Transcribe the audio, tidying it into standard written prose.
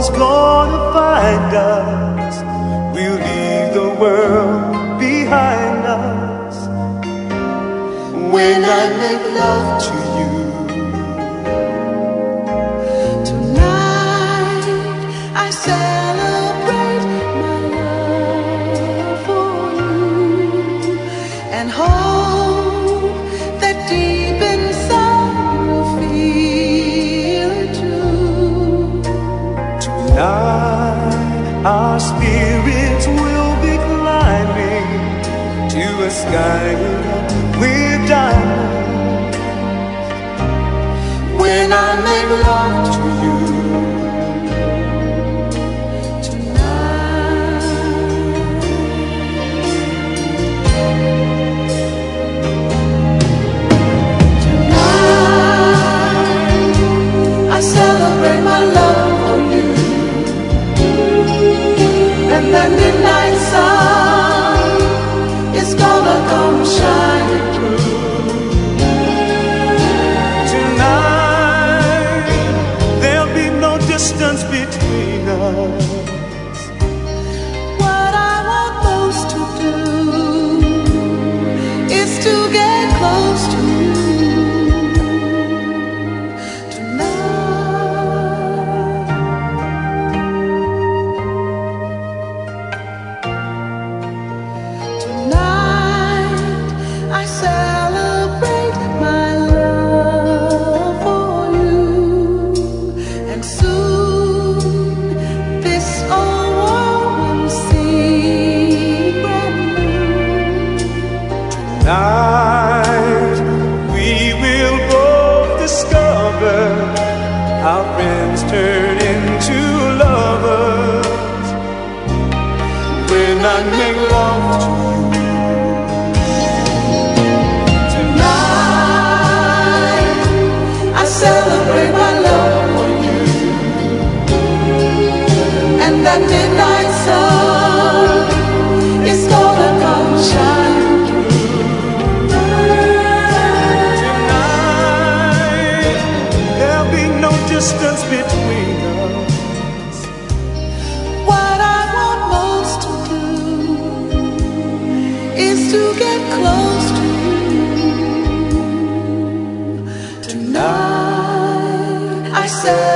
one's gonna find us. We'll leave the world behind us. When I make love to you, tonight I celebrate my love for you, and hope that deep inside you'll feel it too. tonight our spirits will be climbing to a sky with diamonds. When I make love to you, I celebrate my love for you, and that midnight sun is gonna come shining through. tonight there'll be no distance between us. What I want most to do is to get close to you. I celebrate my love for you, and soon this old world will seem brand new. Tonight we will both discover our friends turn into lovers. When I make love to you, celebrate my love for you, and that midnight sun is gonna come shining through. tonight there'll be no distance between us. What I want most to do is to get close to you. Tonight I say